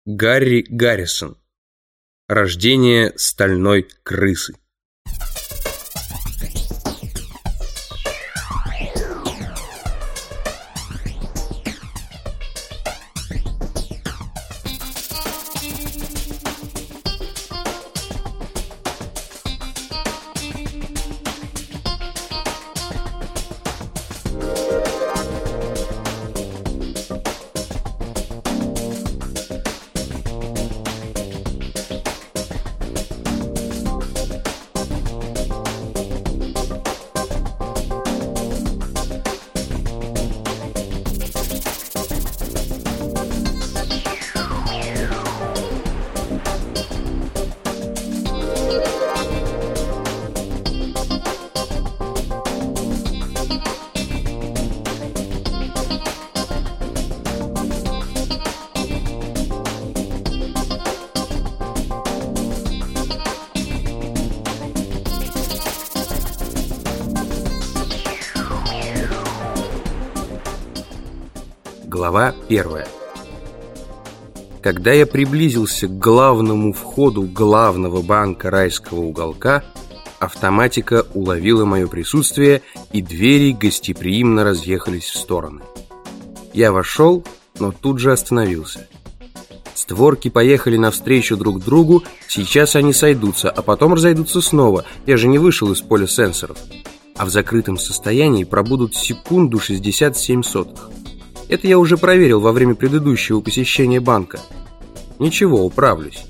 Гарри Гаррисон. Рождение стальной крысы. Глава 1. Когда я приблизился к главному входу главного банка райского уголка, автоматика уловила мое присутствие, и двери гостеприимно разъехались в стороны. Я вошел, но тут же остановился. Створки поехали навстречу друг другу, сейчас они сойдутся, а потом разойдутся снова, я же не вышел из поля сенсоров. А в закрытом состоянии пробудут секунду 67 сотых. Это я уже проверил во время предыдущего посещения банка. Ничего, управлюсь.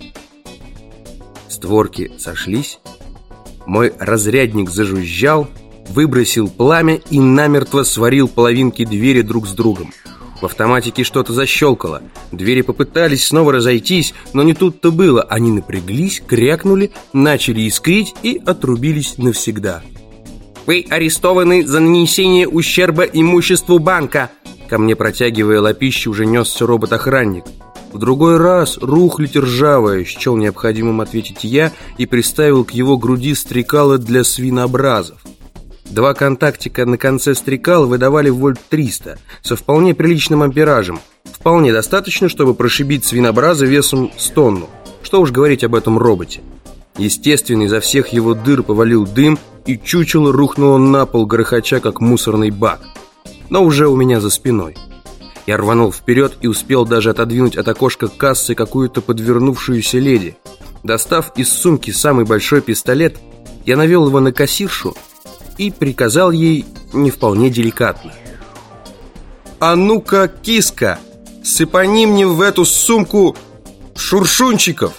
Створки сошлись. Мой разрядник зажужжал, выбросил пламя и намертво сварил половинки двери друг с другом. В автоматике что-то защелкало. Двери попытались снова разойтись, но не тут-то было. Они напряглись, крякнули, начали искрить и отрубились навсегда. «Вы арестованы за нанесение ущерба имуществу банка!» Ко мне, протягивая лапищи, уже несся робот-охранник. В другой раз рухлядь ржавая, счел необходимым ответить я и приставил к его груди стрекалы для свинообразов. 2 контактика на конце стрекал выдавали вольт 300 со вполне приличным амперажем. Вполне достаточно, чтобы прошибить свинобраза весом с тонну. Что уж говорить об этом роботе. Естественно, изо всех его дыр повалил дым, и чучело рухнуло на пол, грохоча, как мусорный бак. Но уже у меня за спиной. Я рванул вперед и успел даже отодвинуть от окошка кассы какую-то подвернувшуюся леди. Достав из сумки самый большой пистолет, я навел его на кассиршу и приказал ей не вполне деликатно: «А ну-ка, киска, сыпани мне в эту сумку шуршунчиков!»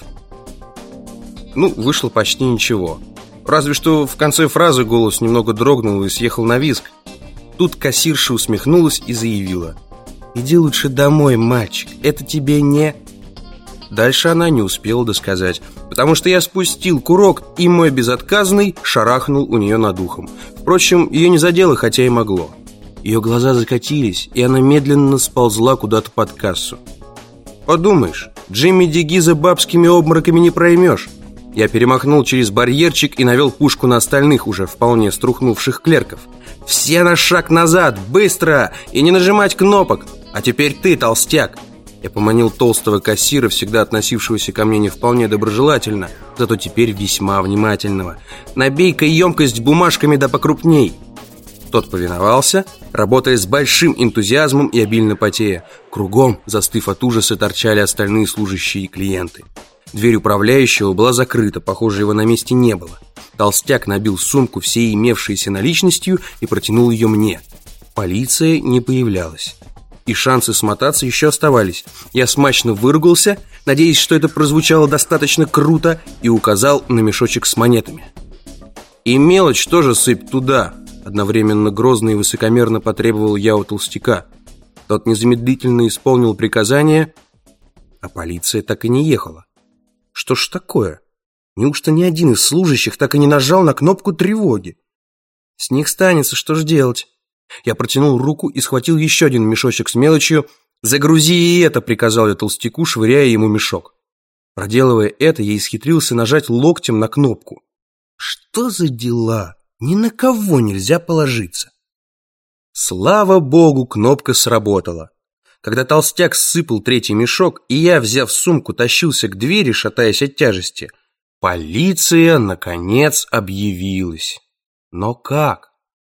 Ну, вышло почти ничего. Разве что в конце фразы голос немного дрогнул и съехал на визг. Тут кассирша усмехнулась и заявила: «Иди лучше домой, мальчик, это тебе не...» Дальше она не успела досказать, потому что я спустил курок, и мой безотказный шарахнул у нее над ухом. Впрочем, ее не задело, хотя и могло. Ее глаза закатились, и она медленно сползла куда-то под кассу. Подумаешь, Джимми Дигиза бабскими обмороками не проймешь. Я перемахнул через барьерчик и навел пушку на остальных, уже вполне струхнувших клерков. «Все на шаг назад! Быстро! И не нажимать кнопок! А теперь ты, толстяк!» Я поманил толстого кассира, всегда относившегося ко мне не вполне доброжелательно, зато теперь весьма внимательного. «Набей-ка емкость бумажками да покрупней!» Тот повиновался, работая с большим энтузиазмом и обильно потея. Кругом, застыв от ужаса, торчали остальные служащие и клиенты. Дверь управляющего была закрыта, похоже, его на месте не было. Толстяк набил сумку всей имевшейся наличностью и протянул ее мне. Полиция не появлялась, и шансы смотаться еще оставались. Я смачно выругался, надеясь, что это прозвучало достаточно круто, и указал на мешочек с монетами. «И мелочь тоже сыпь туда!» Одновременно грозно и высокомерно потребовал я у толстяка. Тот незамедлительно исполнил приказание, а полиция так и не ехала. Что ж такое? Неужто ни один из служащих так и не нажал на кнопку тревоги? С них станется, что ж делать? Я протянул руку и схватил еще один мешочек с мелочью. «Загрузи и это!» — приказал я толстяку, швыряя ему мешок. Проделывая это, я исхитрился нажать локтем на кнопку. Что за дела? Ни на кого нельзя положиться. Слава богу, кнопка сработала. Когда толстяк сыпал третий мешок, и я, взяв сумку, тащился к двери, шатаясь от тяжести, полиция, наконец, объявилась. Но как?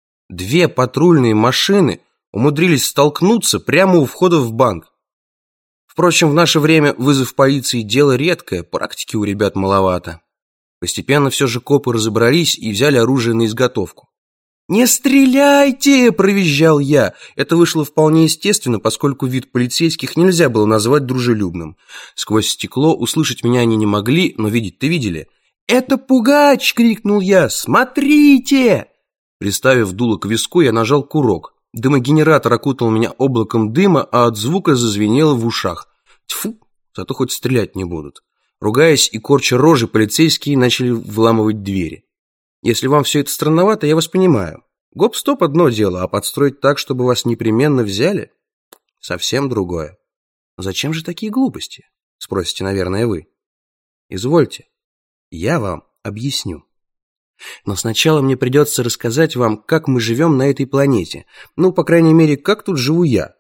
2 патрульные машины умудрились столкнуться прямо у входа в банк. Впрочем, в наше время вызов полиции – дело редкое, практики у ребят маловато. Постепенно все же копы разобрались и взяли оружие на изготовку. «Не стреляйте!» – провизжал я. Это вышло вполне естественно, поскольку вид полицейских нельзя было назвать дружелюбным. Сквозь стекло услышать меня они не могли, но видеть-то видели. «Это пугач!» – крикнул я. «Смотрите!» Приставив дуло к виску, я нажал курок. Дымогенератор окутал меня облаком дыма, а от звука зазвенело в ушах. Тьфу, зато хоть стрелять не будут. Ругаясь и корча рожи, полицейские начали вламывать двери. Если вам все это странновато, я вас понимаю. Гоп-стоп одно дело, а подстроить так, чтобы вас непременно взяли – совсем другое. Зачем же такие глупости? Спросите, наверное, вы. Извольте, я вам объясню. Но сначала мне придется рассказать вам, как мы живем на этой планете. Ну, по крайней мере, как тут живу я.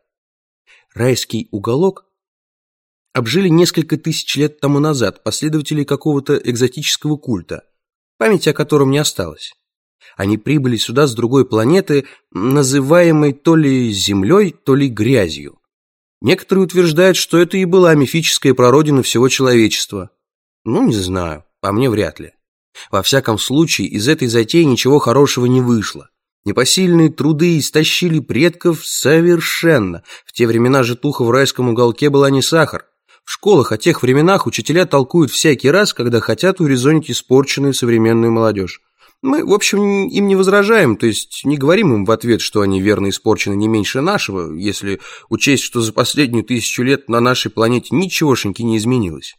Райский уголок обжили несколько тысяч лет тому назад последователи какого-то экзотического культа, памяти о котором не осталось. Они прибыли сюда с другой планеты, называемой то ли Землей, то ли грязью. Некоторые утверждают, что это и была мифическая прародина всего человечества. Ну, не знаю, по мне вряд ли. Во всяком случае, из этой затеи ничего хорошего не вышло. Непосильные труды истощили предков совершенно. В те времена житуха в райском уголке была не сахар. В школах о тех временах учителя толкуют всякий раз, когда хотят урезонить испорченную современную молодежь. Мы, в общем, им не возражаем, то есть не говорим им в ответ, что они верно испорчены не меньше нашего, если учесть, что за последнюю 1000 лет на нашей планете ничегошеньки не изменилось.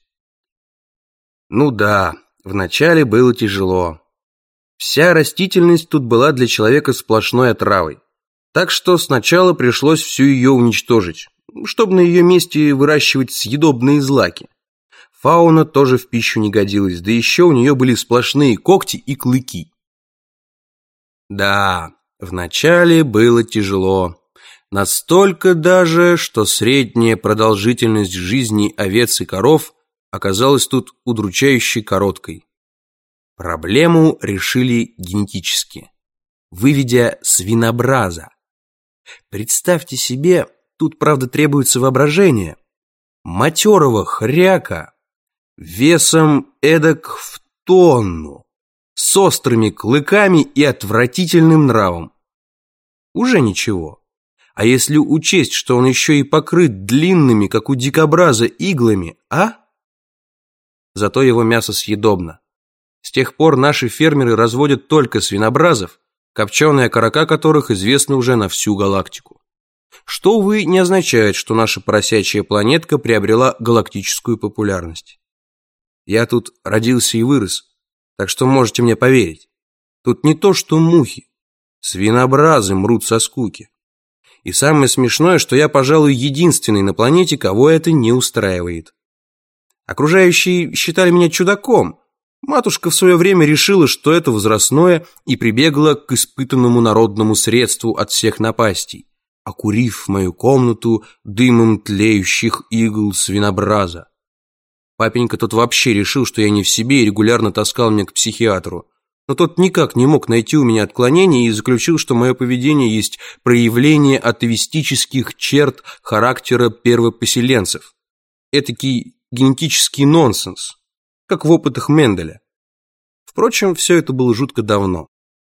Ну да, вначале было тяжело. Вся растительность тут была для человека сплошной отравой. Так что сначала пришлось всю ее уничтожить, чтобы на ее месте выращивать съедобные злаки. Фауна тоже в пищу не годилась, да еще у нее были сплошные когти и клыки. Да, вначале было тяжело. Настолько даже, что средняя продолжительность жизни овец и коров оказалась тут удручающе короткой. Проблему решили генетически, выведя свинобраза. Представьте себе, тут, правда, требуется воображение, матерого хряка весом эдак в тонну, с острыми клыками и отвратительным нравом. Уже ничего. А если учесть, что он еще и покрыт длинными, как у дикобраза, иглами, Зато его мясо съедобно. С тех пор наши фермеры разводят только свинобразов, копченые окорока которых известны уже на всю галактику. Что, увы, не означает, что наша поросячья планетка приобрела галактическую популярность. Я тут родился и вырос, так что можете мне поверить. Тут не то что мухи, свинобразы мрут со скуки. И самое смешное, что я, пожалуй, единственный на планете, кого это не устраивает. Окружающие считали меня чудаком. Матушка в свое время решила, что это возрастное, и прибегла к испытанному народному средству от всех напастей, окурив мою комнату дымом тлеющих игл свинобраза. Папенька тот вообще решил, что я не в себе, и регулярно таскал меня к психиатру. Но тот никак не мог найти у меня отклонений и заключил, что мое поведение есть проявление атовистических черт характера первопоселенцев. Этакий генетический нонсенс, как в опытах Менделя. Впрочем, все это было жутко давно.